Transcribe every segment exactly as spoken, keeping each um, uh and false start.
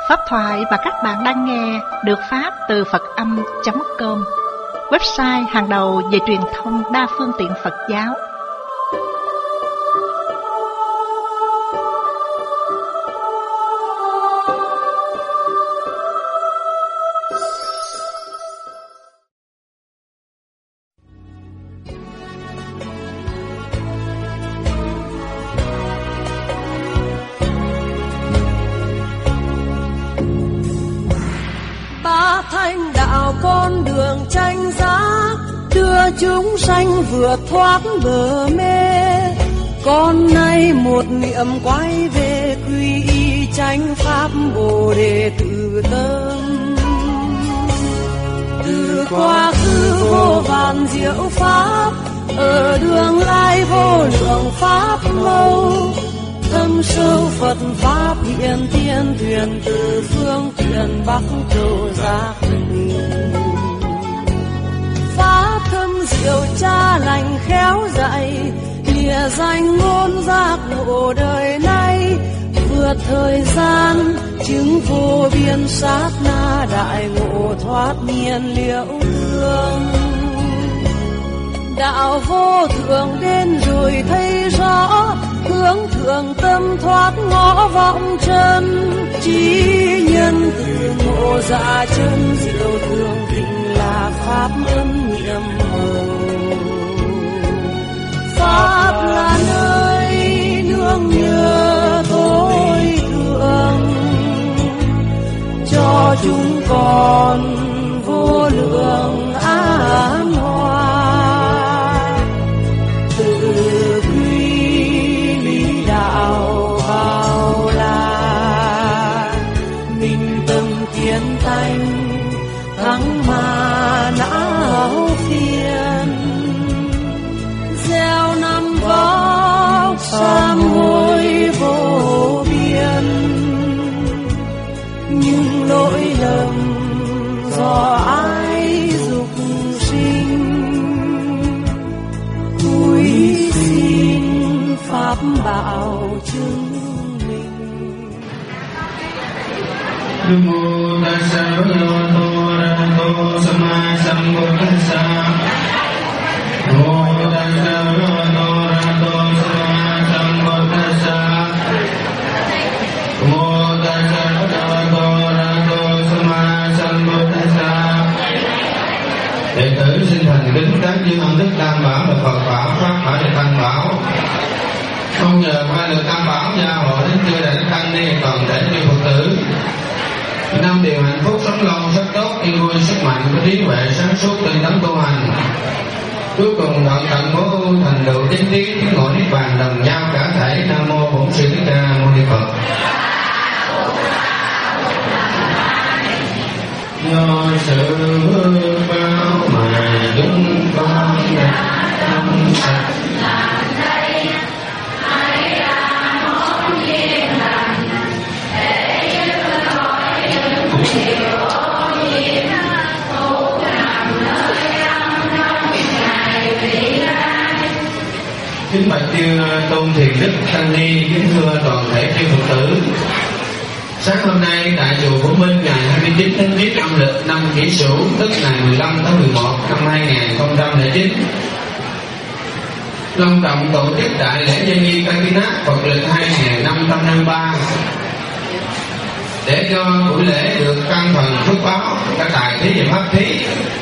Pháp thoại mà các bạn đang nghe được phát từ Phật Âm chấm com, website hàng đầu về truyền thông đa phương tiện Phật giáo. Thanh đạo con đường tranh giá, đưa chúng sanh vượt thoát bờ mê. Con nay một niệm quay về quy y chánh pháp Bồ Đề tự tâm. Từ quá khứ vô vàn diệu pháp, ở đường lai vô lượng pháp mâu. Thâm sâu Phật pháp hiện thiên thuyền, từ phương thiền bắc cầu giác ngộ. Pháp thâm diệu cha lành khéo dạy, lìa danh ngôn giác ngộ đời nay. Vượt thời gian chứng vô biên sát na, đại ngộ thoát nhiên liễu thương. Đạo vô thượng đến rồi thấy rõ, hướng thượng tâm thoát ngõ vọng chân. Chí nhân từ ngộ dạ chân, diệu thường tình là pháp ân nhiệm màu. Pháp là nơi nương nhờ tối thượng, cho chúng con vô lượng an hòa. Thắng mà não phiền, gieo năm vóc sám hối vô biên. Nhưng lỗi lầm do ai dục sinh, cúi xin pháp bảo chứng minh. Nam mô Tassa Bhagavato Arahato Samma Sambuddhassa. Nam mô Tassa Bhagavato Arahato Samma Sambuddhassa. Nam mô Tassa Bhagavato Arahato Samma Sambuddhassa. Đệ tử xin thành kính các chư ân đức Tam Bảo và Phật Bảo, Pháp Bảo và Tăng Bảo. Mong nhờ hai lực Tam Bảo gia hộ đến chư đại tăng ni toàn thể chư Phật tử. Năm điều hạnh phúc sống lâu rất tốt, yên vui sức mạnh có trí huệ sáng suốt tinh tấn tu hành. Cuối cùng đoạn tận bố thành tựu chánh tiến ngộ niết bàn đồng nhau cả thể. Nam mô Bổn Sư Thích Ca Mâu Ni Phật. Do sự bao mà chúng con đã tâm sạch kính bạch chư tôn thiền đức tăng ni, kính thưa toàn thể chư Phật tử. Sáng hôm nay tại chùa Phổ Minh ngày hai mươi chín tháng Giêng âm lịch năm Kỷ Sửu, tức ngày mười lăm tháng mười một năm hai nghìn không trăm lẻ chín, long trọng tổ chức đại lễ Nhân Nhi Kakinat Phật lịch hai nghìn năm trăm hai mươi ba. Để cho buổi lễ được căn phần phước báo, các tài thí và pháp thí,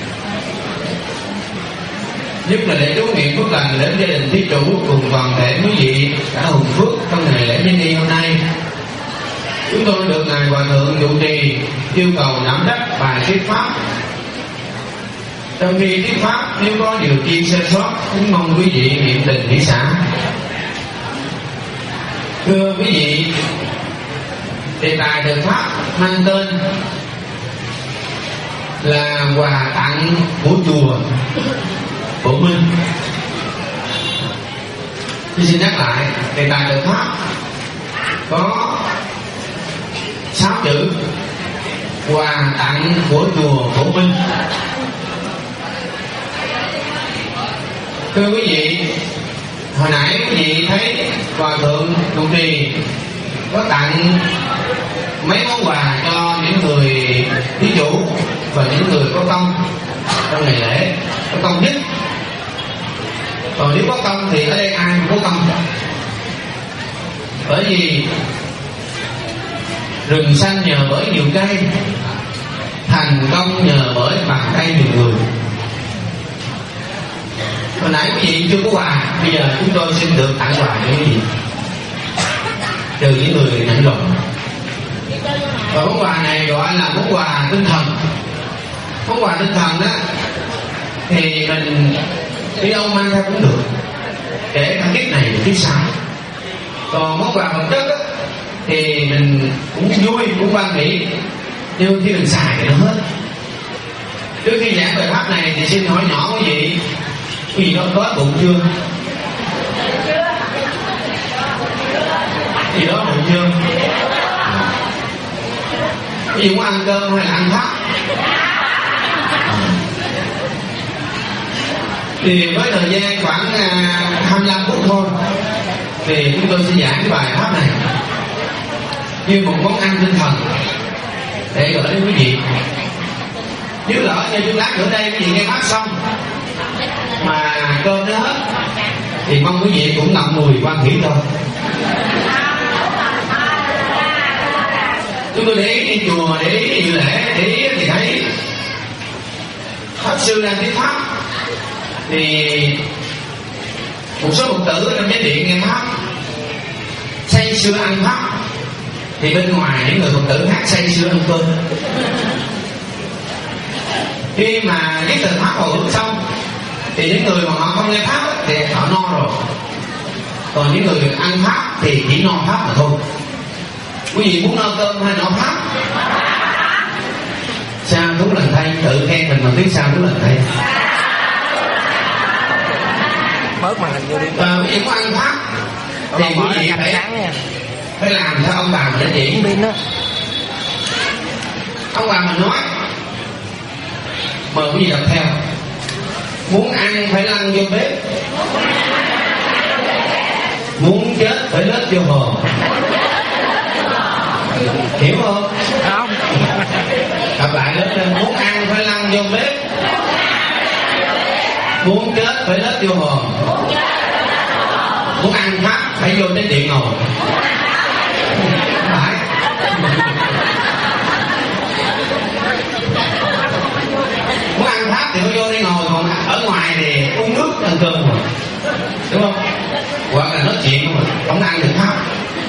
nhất là để chú nguyện phước lành đến gia đình thí chủ cùng toàn thể quý vị đã hùng phước trong ngày lễ Nhân Nhi hôm nay. Chúng tôi được ngài Hòa thượng trụ trì yêu cầu đảm trách bài thuyết pháp. Trong khi thuyết pháp nếu có điều chi sơ sót, cũng mong quý vị niệm tình hỷ xả. Thưa quý vị, đề tài được pháp mang tên là quà tặng của chùa Phổ Minh. Tôi xin nhắc lại, đề tài được pháp có sáu chữ: quà tặng của chùa Phổ Minh. Thưa quý vị, hồi nãy quý vị thấy Hòa thượng trụ trì có tặng mấy món quà cho những người thí chủ và những người có công trong ngày lễ, có công nhất. Còn nếu có công thì ở đây ai cũng có công, bởi vì rừng xanh nhờ bởi nhiều cây, thành công nhờ bởi bàn tay nhiều người. Hồi nãy quý vị chưa có quà, bây giờ chúng tôi xin được tặng quà cho quý vị từ những người nhận rồi. Và món quà này gọi là món quà tinh thần. Món quà tinh thần đó thì mình đi đâu mang theo cũng được, kể cả kiếp này kiếp sau. Còn món quà vật chất đó, thì mình cũng vui cũng quan nghĩ, nhưng khi mình xài thì nó hết. Trước khi giảng bài pháp này thì xin hỏi nhỏ quý vị, quý vị có có bụng chưa? Gì đó bụng chưa? Quý vị muốn ăn cơm hay là ăn pháp? Thì với thời gian khoảng hai mươi lăm phút thôi thì chúng tôi sẽ giảng cái bài pháp này như một món ăn tinh thần để gửi đến quý vị. Nếu lỡ như chúng lát nữa đây quý vị nghe pháp xong mà cơm nó hết thì mong quý vị cũng ngậm ngùi quan hỷ thôi. Chúng tôi để ý đi chùa, để ý đi dự lễ, để ý thì thấy pháp sư đang thuyết pháp thì một số phật tử trong chánh điện nghe pháp say sưa ăn pháp, thì bên ngoài những người phật tử khác say sưa ăn cơm. Khi mà cái từ pháp hồi hướng xong thì những người mà họ không nghe pháp thì họ no rồi, còn những người ăn pháp thì chỉ no pháp mà thôi. Quý vị muốn no cơm hay no pháp? Sao đúng lần thay, tự khen mình mà biết sao đúng lần thay. Bớt màn hình vô đi. Và quý vị muốn ăn pháp thì quý vị phải phải làm theo ông bà mình đã chỉ. Ông bà mình nói, mời quý vị đọc theo. Muốn ăn phải lăn vô bếp, muốn chết phải lết vô hồ. Hiểu không? Không. Đọc lại lớp lên. Muốn ăn phải lăn vô bếp, muốn chết phải lết vô hồ. Muốn ăn pháp phải vô đến điện ngồi. Phải. Muốn ăn pháp thì phải vô đây ngồi, còn ở ngoài thì uống nước ăn cơm rồi, đúng không? Hoặc là nói chuyện không, không ăn được pháp.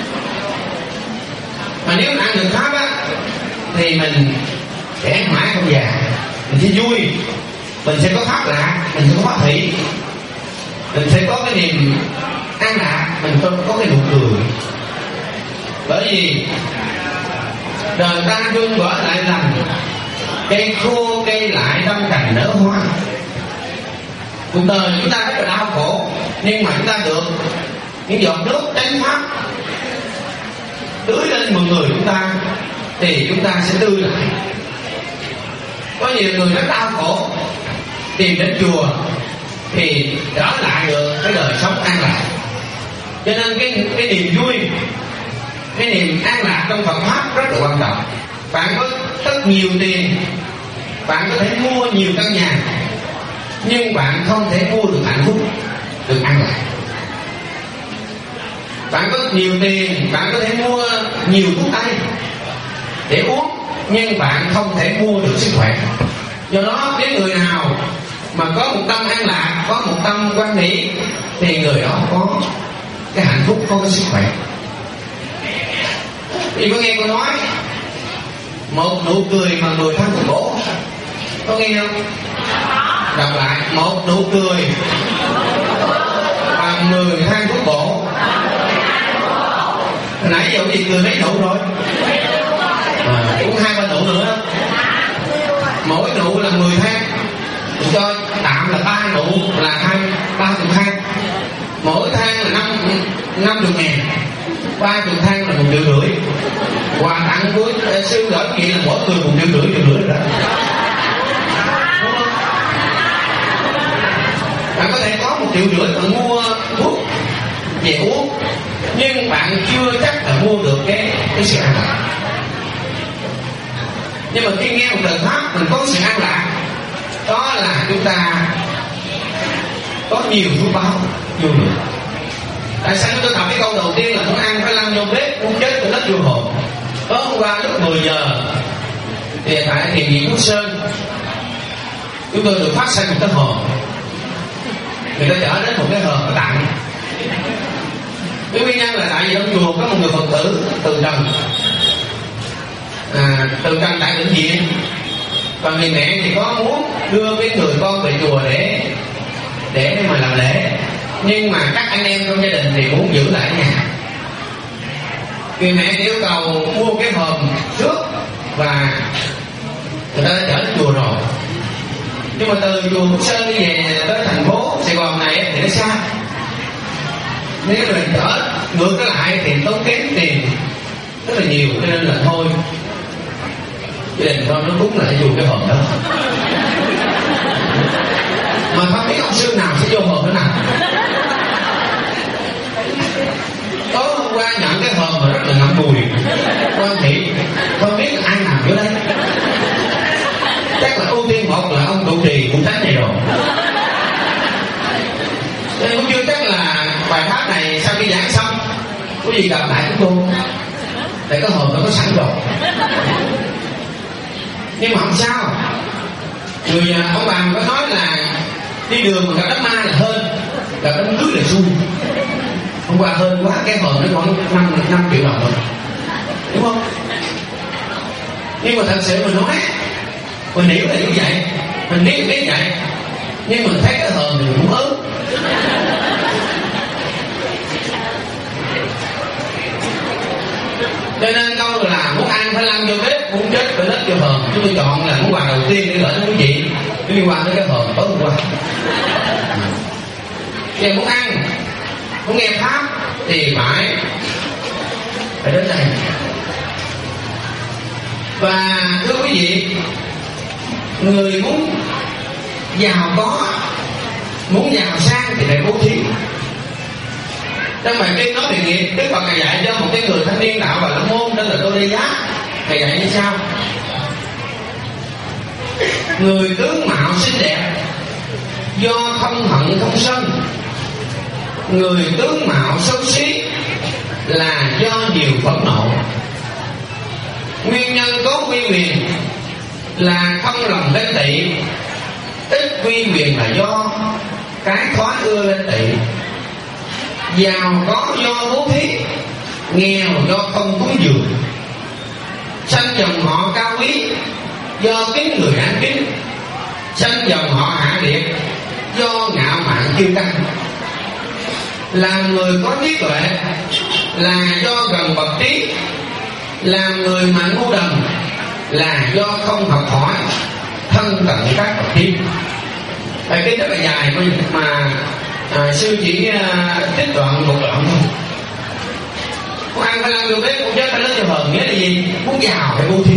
Mà nếu mình ăn được pháp á thì mình sẽ mãi không già, mình sẽ vui, mình sẽ có pháp lạc, mình sẽ có pháp thị, mình sẽ có cái niềm an lạc, mình có, có cái nụ cười. Bởi vì đời ta chung gọi lại rằng cây khô cây lại đâm cành nở hoa. Cuộc đời chúng ta rất là đau khổ, nhưng mà chúng ta được những giọt nước chánh pháp tưới lên một người chúng ta thì chúng ta sẽ tươi lại. Có nhiều người rất đau khổ tìm đến chùa thì trở lại được cái đời sống an lạc. Cho nên cái cái niềm vui, cái niềm an lạc trong Phật pháp rất là quan trọng. Bạn có rất nhiều tiền, bạn có thể mua nhiều căn nhà, nhưng bạn không thể mua được hạnh phúc, được an lạc. Bạn có nhiều tiền, bạn có thể mua nhiều thuốc tây để uống, nhưng bạn không thể mua được sức khỏe. Do đó nếu người nào mà có một tâm an lạc, có một tâm quan nghĩ, thì người đó có cái hạnh phúc, có cái sức khỏe. Vì có nghe cô nói một nụ cười mà người thân của bố, có nghe không? Đọc lại. Một nụ cười mà người thân của bố. Nãy giờ chị cười mấy nụ rồi? À, cũng hai ba nụ nữa. Mỗi nụ là mười thang, cho tạm là ba nụ là hai ba chục thang. Mỗi thang là năm năm chục ngàn, ba chục thang là một triệu rưỡi. Quà tặng của sư gửi chị là mỗi người một triệu rưỡi, triệu rưỡi rồi đó. Đúng không? Bạn có thể có một triệu rưỡi bạn mua thuốc về uống, nhưng bạn chưa chắc là mua được cái cái sự an lạc. Nhưng mà khi nghe một lời pháp mình có sự an lạc, đó là chúng ta có nhiều phước báo vô lượng. Tại sao tôi đọc cái câu đầu tiên là muốn ăn phải lăn vô bếp, muốn chết phải lết vô hồn. Tối hôm qua lúc mười giờ thì tại thiền viện Phước Sơn chúng tôi được phát sanh một cái hòm. Người ta chở đến một cái hòm và tặng. Cái nguyên nhân là tại vì trong chùa có một người Phật tử từ trần, à, từ trần tại bệnh viện, và người mẹ thì có muốn đưa cái người con về chùa để để mà làm lễ, nhưng mà các anh em trong gia đình thì muốn giữ lại ở nhà. Người mẹ yêu cầu mua cái hòm trước và người ta đã chở đến chùa rồi, nhưng mà từ chùa Phước Sơn đi về tới thành phố Sài Gòn này thì nó xa. Nếu mình chở ngược trở lại thì tốn kém tiền rất là nhiều, cho nên là thôi gia đình con nó cúng lại dùng cái hòm đó. Mà không biết ông sư nào sẽ vô hòm nữa nào. Tối hôm qua nhận cái hòm mà rất là ngậm mùi, quan thị không biết ai làm ở đây. Chắc là ưu tiên một là ông trụ trì cũng tránh này rồi. Nên cũng chưa chắc là bài pháp này sau khi giảng xong quý vị gặp lại chúng tôi, để có hòm nó có sẵn rồi. Nhưng mà không sao. Người ông bà có nói là đi đường mà gặp đám ma là hên, gặp đám cưới là xui. Hôm qua hên quá, cái hòm nó khoảng năm triệu đồng rồi, đúng không? Nhưng mà thật sự mình nói, mình hiểu là như vậy, mình biết biết vậy, nhưng mình thấy cái hòm mình cũng ớn. Cho nên câu là muốn ăn phải lăn vô bếp, muốn chết phải lết vô hòm. Chúng tôi chọn là món quà đầu tiên để gửi đến quý vị liên quan tới cái hòm tối hôm qua. Giờ muốn ăn, muốn nghe pháp thì phải phải đến đây. Và thưa quý vị, người muốn giàu có, muốn giàu sang thì phải bố thí. Trong bài kinh nói về nghiệp, Đức Phật Ngài dạy cho một cái người thanh niên đạo Bà La Môn tên là Tô Đê Giá. Ngài dạy như sau: người tướng mạo xinh đẹp do không hận không sân, người tướng mạo xấu xí là do nhiều phẫn nộ. Nguyên nhân có quy quyền là không lòng ganh tị, ít quy quyền là do cái thói ưa ganh tị. Giàu có do bố thí, nghèo do không cúng dường. Sanh dòng họ cao quý do kính người đáng kính, sanh dòng họ hạ liệt do ngạo mạn kiêu căng. Làm người có trí tuệ là do gần bậc trí, làm người mà ngu đần là do không học hỏi thân cận các bậc trí. Bài kinh rất là dài mà à, sư chỉ uh, trích đoạn một đoạn thôi. Muốn ăn phải lăn vô bếp, cũng chết phải lấy cho hờn. Nghĩa là gì? Muốn giàu phải bố thí,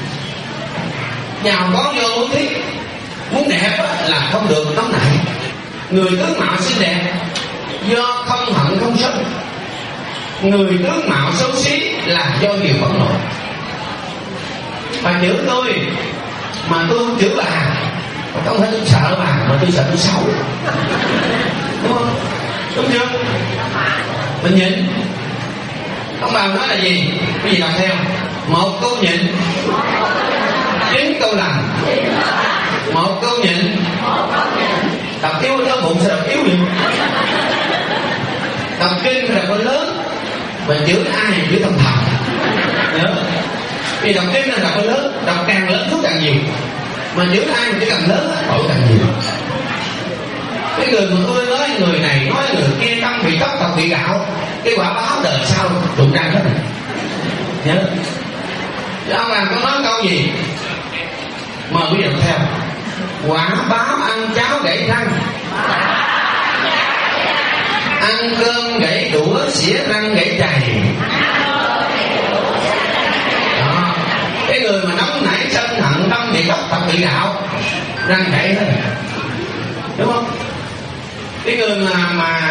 giàu có do bố thí. Muốn đẹp là không được nóng nảy. Người tướng mạo xinh đẹp do không hận không sân, người tướng mạo xấu xí là do nhiều phẫn nộ. Bà chửi tôi mà tôi không chửi bà, không phải tôi sợ bà mà tôi sợ tôi xấu, đúng không? Đúng chưa? Mình nhịn. Ông bà nói là gì? Cái gì đọc theo? Một câu nhịn, chín câu lành. Một câu nhịn, đọc yếu nó bụng sẽ đọc yếu đi. Đọc kinh là con lớn, mà chửi ai chửi thầm thầm. Nhớ. Vì đọc kinh là đọc con lớn, đọc càng lớn thuốc càng nhiều, mà chửi ai mà chửi càng lớn tội càng nhiều. Cái người mà ưa nói người này nói người kia, tâm bị tóc tộc bị gạo, cái quả báo đời sau đụng răng hết này. Nhớ. Chứ ông làm có nói câu gì? Mời quý vị đọc theo. Quả báo ăn cháo gãy răng, ăn cơm gãy đũa xỉa răng gãy chày. Đó. Cái người mà nóng nảy sân hận, tâm bị tóc tộc bị gạo, răng gãy hết, đúng không? Cái người mà mà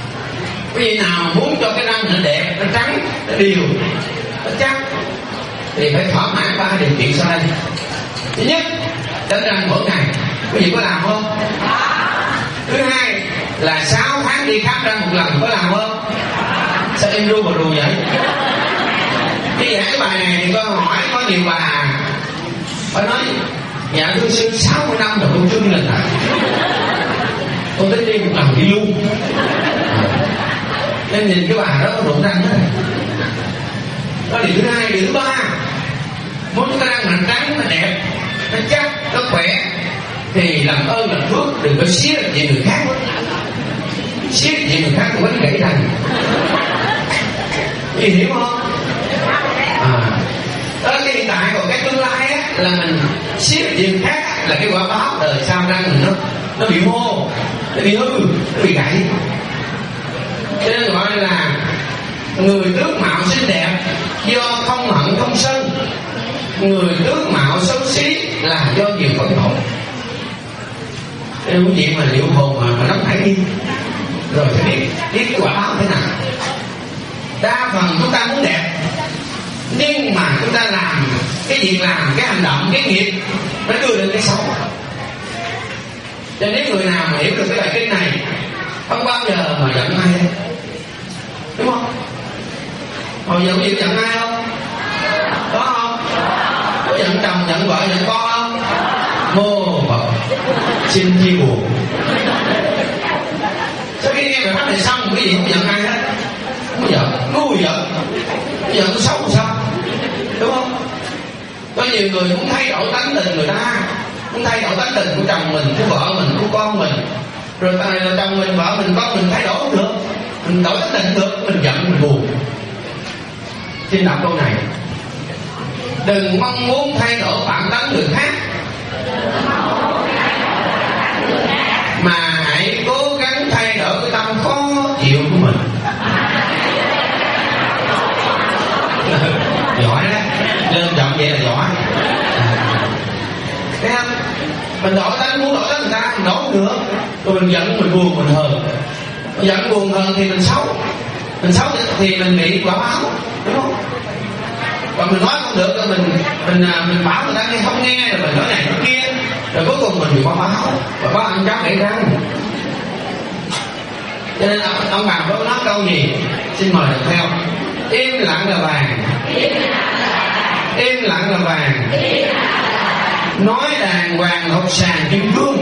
cái gì nào muốn cho cái răng nó đẹp, nó trắng, nó đều, nó chắc, thì phải thỏa mãn ba điều kiện sau đây. Thứ nhất, đánh răng mỗi ngày. Quý vị có làm không? Thứ hai là sáu tháng đi khám răng một lần, có làm không? Sao em ru mà ru vậy? Cái giảng cái bài này thì con hỏi có nhiều bà phải nói dạ thưa sư sáu mươi năm rồi con chưa đi lần nào, con tính đi một lần đi luôn. Nên nhìn cái bà đó có rụng răng hết. Đó là điều thứ hai. Điều thứ ba, muốn chúng ta răng hàm trắng nó đẹp, nó chắc, nó khỏe thì làm ơn làm phước đừng có xía về người khác. Xía về người khác cũng có gãy răng. Quý vị hiểu không? À, đó là cái hiện tại. Còn cái tương lai á, là mình xếp việc khác á, là cái quả báo đời sau răng mình nó nó bị mô, nó bị hư, nó bị gãy. Cho nên gọi là người tướng mạo xinh đẹp do không hận không sân, người tướng mạo xấu xí là do nhiều phẫn nộ. Nên quý vị mà liệu hồn mà, mà nóng nảy đi rồi sẽ biết biết cái quả báo thế nào. Đa phần chúng ta muốn đẹp, nhưng mà chúng ta làm cái việc làm, cái hành động, cái nghiệp nó đưa đến cái xấu. Cho nên người nào mà hiểu được cái bài kinh này không bao giờ mà giận ai hết, đúng không? Hồi giờ có gì giận ai không? Có không? Có giận chồng, giận vợ, giận con không? Mô Phật xin chia buồn. Sau khi nghe bài pháp này xong, cái gì không giận ai hết, không có giận, ngu giận, giận nó xấu sao? Đúng không? Có nhiều người muốn thay đổi tánh tình người ta, muốn thay đổi tánh tình của chồng mình, của vợ mình, của con mình, rồi ta này là chồng mình, vợ mình, con mình thay đổi không được, mình đổi tánh tình được, mình giận, mình buồn. Xin đọc câu này: đừng mong muốn thay đổi bản tánh người khác, mà hãy cố gắng thay đổi cái tâm khó chịu của mình. Giỏi đó, lên chọn vậy là giỏi. Thấy không? Mình đổi tánh, muốn đổi tánh người ta, mình đổi không được. Rồi mình giận, mình buồn, mình hờn. Mình giận, buồn, hờn thì mình xấu. Mình xấu thì mình bị quả báo, đúng không? Còn mình nói không được, rồi mình mình mình bảo người ta nghe không nghe, rồi mình nói này nói kia, rồi cuối cùng mình bị quả báo, và có ăn cháo gãy răng. Cho nên ông, ông bà có nói câu gì? Xin mời được theo. Im lặng là vàng, im lặng là vàng, nói đàng hoàng học sàng kim cương.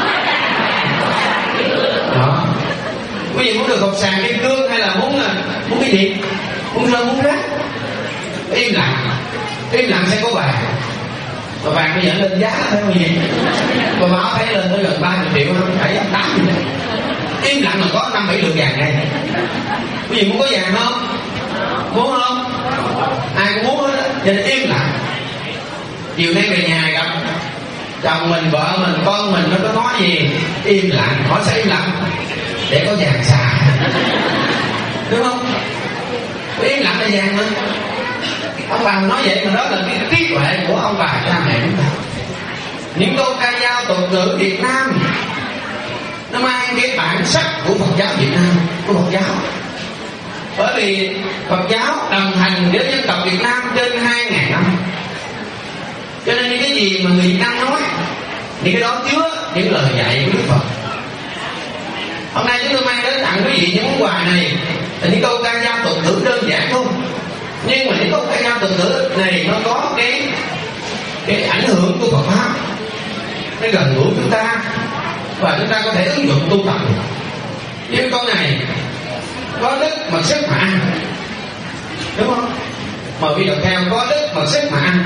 Đó. Quý vị muốn được học sàng kim cương hay là muốn muốn cái gì? Muốn rơi muốn rác? Im lặng, im lặng sẽ có vàng. Và vàng bây giờ lên giá thấy không gì? Và báo thấy lên tới gần ba mươi triệu, không phải tám mươi. Im lặng mà có năm bảy lượng vàng đây. Quý vị muốn có vàng không? Muốn không? Ai cũng muốn hết á. Cho nên im lặng. Chiều nay về nhà gặp chồng mình, vợ mình, con mình, nó có nói gì im lặng. Hỏi sao im lặng? Để có vàng xài, đúng không? Im lặng là vàng mà. Ông bà nói vậy mà đó là cái trí tuệ của ông bà cha mẹ chúng ta. Những câu ca dao tục ngữ Việt Nam nó mang cái bản sắc của Phật giáo Việt Nam, của Phật giáo. Bởi vì Phật giáo đồng hành với dân tộc Việt Nam trên hai ngàn năm. Cho nên những cái gì mà người Việt Nam nói, những cái đó chứa những lời dạy của Đức Phật. Hôm nay chúng tôi mang đến tặng quý vị những món quà này là những câu ca dao tục ngữ đơn giản thôi. Nhưng mà những câu ca dao tục ngữ này nó có cái cái ảnh hưởng của Phật pháp, nó gần gũi chúng ta và chúng ta có thể ứng dụng tu tập được. Như câu này: có đức mà sức mà ăn, đúng không? Mời quý đọc theo: có đức mà sức mà ăn.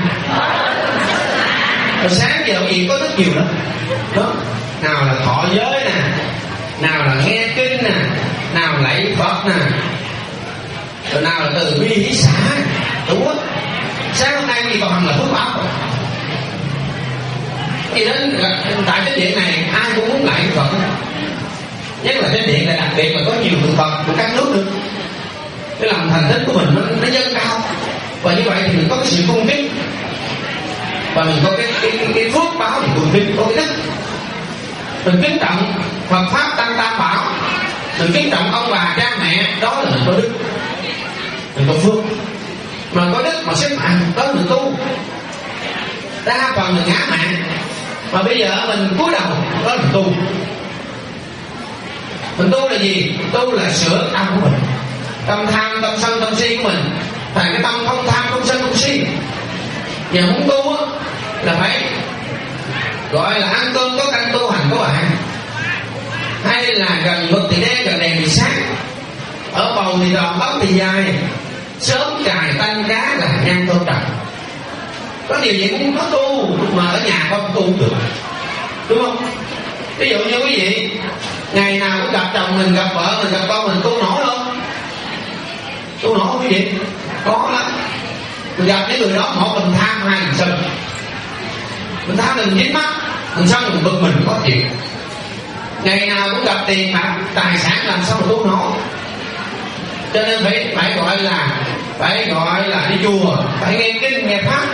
Rồi sáng giờ gì có đức nhiều lắm đó. Nào là thọ giới nè, nào là nghe kinh nè, nào là lạy Phật nè, rồi nào là từ bi hỷ xã, đúng không? Sáng hôm nay gì còn hành là phước báo. Thì đến tại cái điện này ai cũng muốn lại Phật, nhất là cái điện này đặc biệt là có nhiều tượng Phật của các nước nữa. Cái lòng thành tích của mình nó, nó dâng cao, và như vậy thì mình có cái sự cung kính, và mình có cái cái, cái, cái phước báo thì cung kính, có cái đức. Mình kính trọng Phật pháp tăng tam bảo, mình kính trọng ông bà cha mẹ, đó là mình có đức, mình có phước. mà có đức mà sức mạnh tới mình tu. Đa phần mình ngã mạng, mà bây giờ mình cúi đầu đó mình tu. Mình tu là gì? Tu là sửa tâm của mình, tâm tham, tâm sân, tâm si của mình thành cái tâm không tham, không sân, không si. Giờ muốn tu á là phải gọi là ăn cơm có canh tu hành có bạn, hay là gần mực thì đen, gần đèn thì sáng, ở bầu thì tròn, tóc thì dài, sớm cài tanh cá là nhang tôn trần. Có điều gì cũng có tu mà ở nhà không tu được, đúng không? Ví dụ như quý vị ngày nào cũng gặp chồng mình, gặp vợ mình, gặp con mình, tu nổi không? Tu nổi không quý vị? Có lắm. Mình gặp những người đó, một mình tham, hai mình sân. Mình tham mình dính mắt, mình sân mình bực mình có chuyện. Ngày nào cũng gặp tiền bạc, tài sản làm sao mà tu nổi. Cho nên phải phải gọi là phải gọi là đi chùa, phải nghe kinh nghe pháp,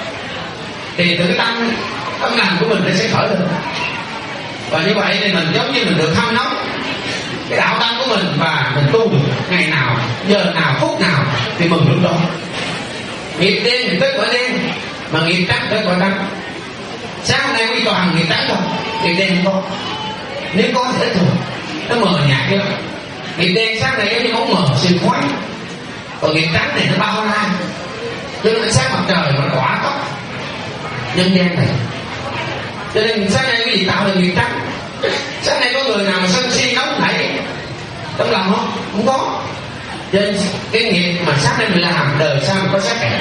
thì từ cái tâm tâm lành của mình nó sẽ khởi lên. Và như vậy thì mình giống như mình được hâm nóng cái đạo tâm của mình, và mình tu được ngày nào, giờ nào, phút nào thì mừng lúc đó. Nghiệp đen thì tới quả đen, mà nghiệp trắng tới quả trắng. Sáng hôm nay quý toàn nghiệp trắng không, nghiệp đen không có. Nếu có thì ít thôi, nó mờ nhạt chứ. Nghiệp đen sáng nay giống như bóng mờ xuyên khói, còn nghiệp trắng này nó bao la, cho nên sáng mặt trời mà nó tỏa tóc nhân gian này. Cho nên sáng nay cái gì tạo được nghiệp trắng? Sáng nay có người nào mà sân si nóng nảy tấm lòng không? Không có. Cho nên cái nghiệp mà sáng nay mình làm đời sau mình có sắc đẹp.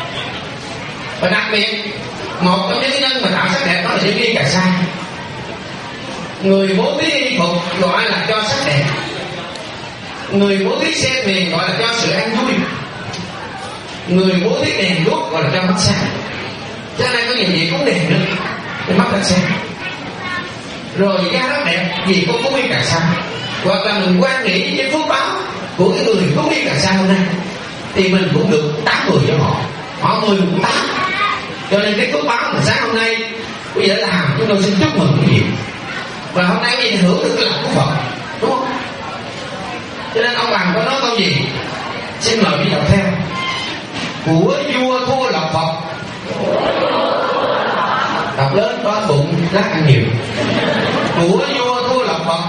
Và đặc biệt một trong những nhân mà tạo sắc đẹp đó là những nghi cà sa. Người bố thí y phục gọi là cho sắc đẹp, người bố thí xe thuyền gọi là cho sự an vui, người bố thí đèn đuốc gọi là cho mắt sáng. Cho nên có nhiều gì cũng đèn nữa để mắt ta sáng. Rồi da rất đẹp vì có phúc y cà sa, hoặc là mình quan nghĩ với phước báo của cái người phúc y cà sa hôm nay thì mình cũng được tám người cho họ, họ mười cũng tám. Cho nên cái phước báo mà sáng hôm nay bây giờ làm chúng tôi xin chúc mừng quý vị. Và hôm nay quý vị hưởng được cái lòng của Phật, đúng không? Cho nên ông Bằng có nói câu gì? Xin mời quý vị đọc theo. Của vua thua lộc Phật. Đọc lớn có bụng lát ăn nhiều. Của vua thua lộc Phật.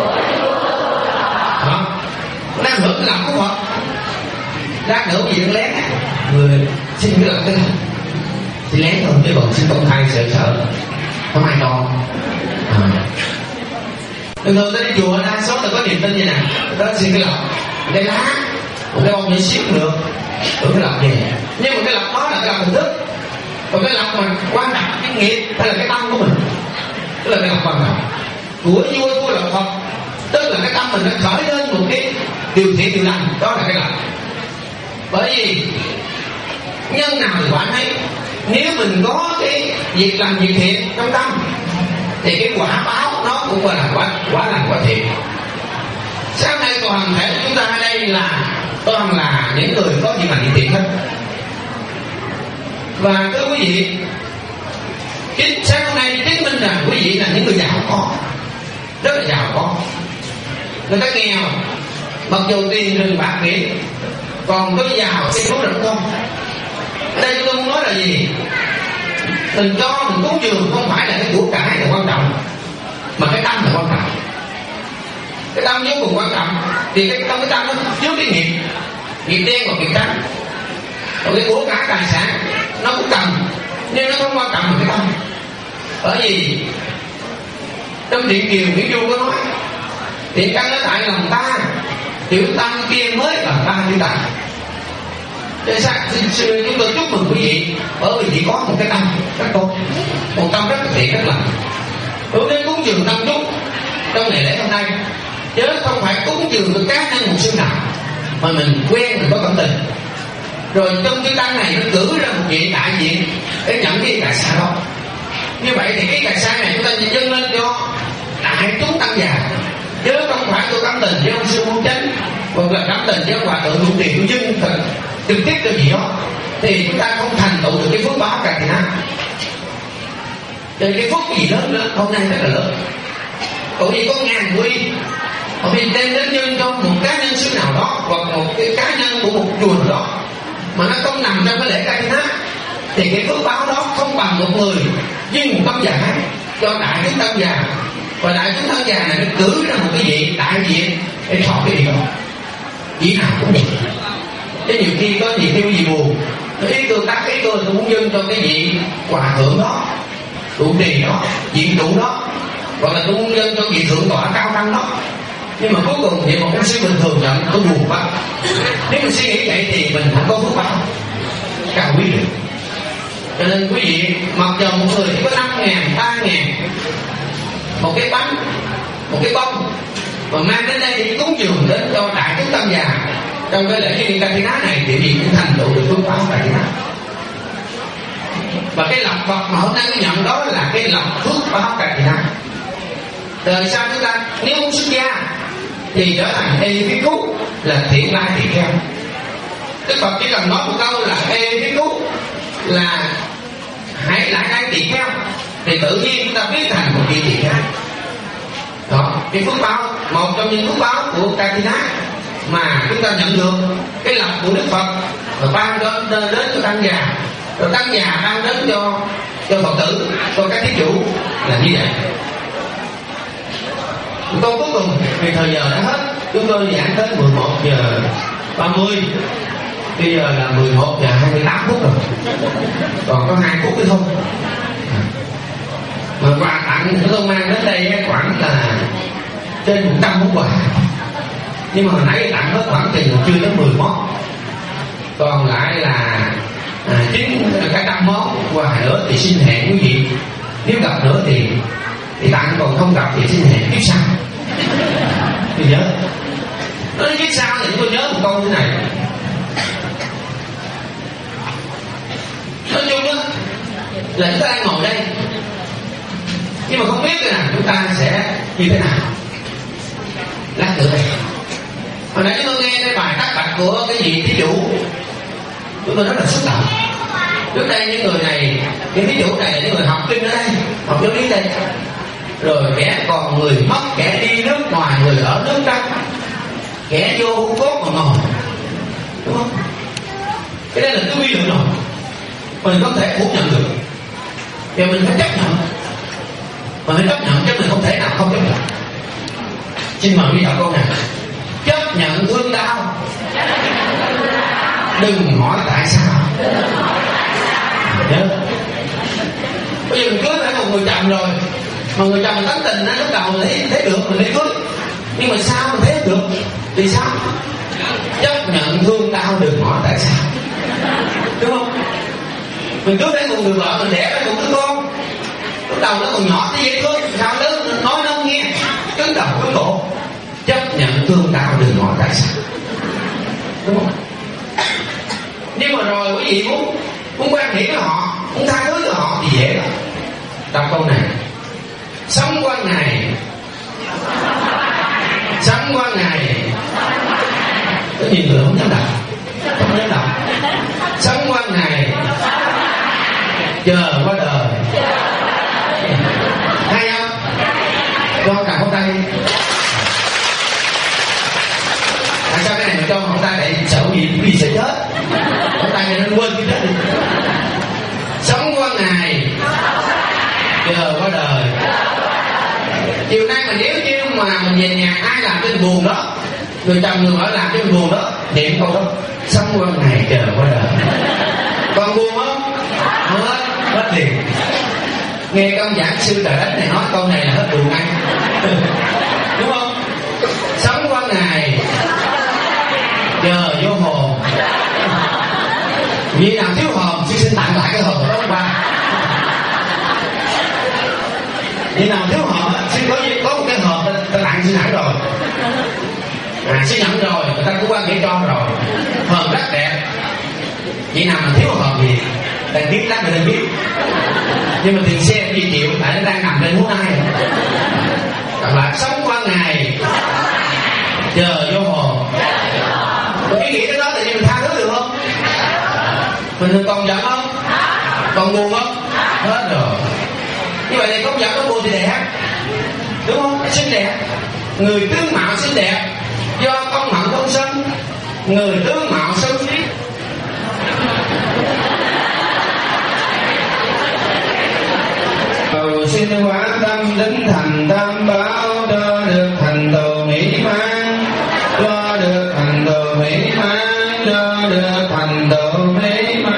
Đó, đang hưởng cái lòng của Phật. Lát nữa gì nó lén, người xin cái lòng cái lòng thì lén thôi, chứ còn xin công khai sợ sợ không ai cho. À. Thường thường tới chùa đa số là có niềm tin như này, đó xin cái lộc, cái lá, một cái bông nhỏ xíu cũng được, tưởng cái lộc gì. Nhưng mà cái lộc đó là cái lộc hình thức, còn cái lộc mà quan trọng cái nghiệp hay là cái tâm của mình, tức là cái lộc quan trọng. Của vua của lộc Phật, tức là cái tâm mình nó khởi lên một cái điều thiện điều lành, đó là cái lộc. Bởi vì nhân nào thì quả thấy, nếu mình có cái việc làm việc thiện trong tâm thì cái quả báo nó cũng gọi là quả quả lành quả thiện. Sáng nay toàn thể chúng ta ở đây là toàn là những người có việc làm việc thiện hết. Và thưa quý vị, chính sáng hôm nay chứng minh rằng quý vị là những người giàu có, rất là giàu có. Người ta nghèo mặc dù tiền rừng bạc biển, còn tôi giàu cái số được không? Ở đây tôi muốn nói là gì? Mình cho mình cúng dường không phải là cái của cải là quan trọng, mà cái tâm là quan trọng. Cái tâm vô cùng quan trọng. Thì cái trong cái tâm nó chứa cái nghiệp, nghiệp đen và nghiệp trắng. Còn cái của cải tài sản nó cũng cần, nhưng nó không quan trọng bằng cái tâm. Bởi vì trong Điện Kiều Nguyễn Du có nói thiện căn nó tại lòng ta, tiểu tâm kia mới là ta tiểu ta. Để sao chúng tôi chúc mừng quý vị, bởi vì chỉ có một cái tâm rất tốt, một tâm rất thiện rất lành. Đối với cúng dường tâm chúc trong ngày lễ hôm nay, chứ không phải cúng dường của cá nhân một sư nào, mà mình quen mình có cảm tình. Rồi trong cái tăng này nó cử ra một vị đại diện để nhận cái cà sa đó. Như vậy thì cái cà sa này chúng ta dâng lên cho đại chúng tăng già, chứ không phải tôi cảm tình với ông sư Môn Chánh, hoặc là cảm tình với ông hòa thượng Hữu Tiền Hữu Dưng thật trực tiếp cho gì đó, thì chúng ta không thành tựu được cái phước báo cả thì nào. Thì cái phước gì lớn nữa hôm nay rất là lớn. Bởi vì có ngàn quy, bởi vì đem đến nhân cho một cá nhân sư nào đó, hoặc một cái cá nhân của một chùa nào đó, mà nó không nằm trong cái lễ ca thác, thì cái phước báo đó không bằng một người với một tấm giả cho đại chúng tăng già. Và đại chúng tăng già này nó cử ra một cái vị đại diện để thọ cái vị đó, vị nào cũng được. Chứ nhiều khi có gì kêu gì buồn, ý tôi tác ý tôi tôi muốn dâng cho cái vị hòa thượng đó, trụ trì đó, diện trụ đó, hoặc là tôi muốn dâng cho vị thượng tọa cao tăng đó. Nhưng mà cuối cùng vậy một cái sư bình thường nhận tôi buồn quá. Nếu mình suy nghĩ vậy thì mình không có phước báo cao quý được. Cho nên quý vị, mặc dù một người chỉ có năm ngàn, ba ngàn một cái bánh, một cái bông mà mang đến đây để cúng dường đến cho đại chúng tăng già trong cái lễ Như Ca Thi Ná này, thì gì cũng thành tựu được phước báo tại đó. Và cái lọc Phật mà hôm nay mới nhận đó là cái lọc phước báo Ca Thi Ná. Đời sau chúng ta nếu muốn xuất gia thì trở thành ê phía cú là thiện lai thiện kheo. Đức Phật chỉ cần nói một câu là ê phía cú là hãy lại đây tỳ kheo, thì tự nhiên chúng ta biến thành một vị tỳ kheo. Đó, cái phước báo, một trong những phước báo của Ca Thi Ná mà chúng ta nhận được cái lọc của Đức Phật và ban đến đến cho tăng già, rồi tăng già ban đến cho cho Phật tử, cho các thí chủ là như vậy. Câu cuối cùng vì thời giờ đã hết, chúng tôi giảng tới mười một giờ ba mươi. Bây giờ là mười một giờ hai mươi tám phút rồi, còn có hai phút nữa thôi. Mà quà tặng chúng tôi mang đến đây khoảng là trên một trăm món quà, nhưng mà hồi nãy tặng hết khoảng tiền chưa tới mười món, còn lại là à, chín cả trăm món quà nữa. Thì xin hẹn quý vị, nếu gặp nữa thì thì tặng, còn không gặp thì xin hẹn kiếp sau. Tôi nhớ nói kiếp sau thì tôi nhớ một câu như này. Nói chung đó là chúng ta đang ngồi đây, nhưng mà không biết là chúng ta sẽ như thế nào lát nữa đây. Hồi nãy chúng tôi nghe cái bài tác bạch của cái vị thí chủ, chúng tôi rất là xúc động. Trước đây những người này, những thí chủ này là những người học kinh ở đây, học giáo lý đây, rồi kẻ còn người mất, kẻ đi nước ngoài, người ở nước trong, kẻ vô hút cốt mà ngồi, đúng không? Cái đây là cái quy luật rồi, mình không thể phủ nhận được, thì mình phải chấp nhận. Mà phải chấp nhận chứ mình không thể nào không chấp nhận. Xin mời đi đọc câu này. Chấp nhận thương đau, đừng hỏi tại sao. Nhớ. Bây giờ mình cưới phải một người chồng rồi, mà người chồng tánh tình á, lúc đầu mình thấy, thấy được mình thấy cưới, nhưng mà sao mình thấy được thì sao? Chấp nhận thương đau, đừng hỏi tại sao, đúng không? Mình cứ thấy một người vợ mình đẻ ra một đứa con, lúc đầu nó còn nhỏ như vậy thôi, sao lớn nói nó không nghe, cứng đầu cứng cổ. Chấp nhận thương đau, đừng hỏi tại sao, đúng không? Nhưng mà rồi quý vị muốn muốn quan hệ với họ, muốn tha thứ cho họ thì dễ lắm. Đọc câu này. Sống qua ngày, sống qua ngày. Có nhiều người không dám đọc, không dám đọc. Sống qua ngày, chờ qua đời. Hay không? Cho cả con tay. Tại sao cái này mình cho con tay để sợ gì vì sẽ chết, con tay này nó quên cái chết đi. Sống qua ngày, chờ qua đời. Chiều nay mà nếu như mà mình về nhà ai làm cái buồn đó, người chồng người vợ làm cái buồn đó, niệm câu đó. Sống qua ngày, chờ qua đời. Còn buồn không? Hết, hết liền. Nghe công giảng sư Trời Đất này nói câu này là hết buồn ngay. Đúng không? Sống qua ngày, chờ vô hồn. Vì nào thiếu hồn, sư xin tặng lại cái hồn đó qua. Vì nào thiếu hồn, sư có, có một cái hộp ta tặng sư nãy rồi. À, sư nhận rồi, người ta cũng quan hệ cho rồi. Hồn rất đẹp. Vì nào mà thiếu hồn thì đang biết lắm người ta biết. Nhưng mà tiền xe đi chịu, tại nó đang nằm lên hố nai. Các bạn sống qua ngày, chờ vô hồn. Cái nghĩ đó là như mình tha thứ được không? Mình còn giận không? Còn buồn không? Hết rồi. Như vậy thì không giận không buồn thì đẹp, đúng không? Xinh đẹp. Người tướng mạo xinh đẹp do công hận không sân, người tướng mạo xấu xí cầu xin hóa tâm tính thành tam bảo, cho được thành tựu mỹ mãn, cho được thành tựu mỹ mãn, cho được thành tựu mỹ mãn.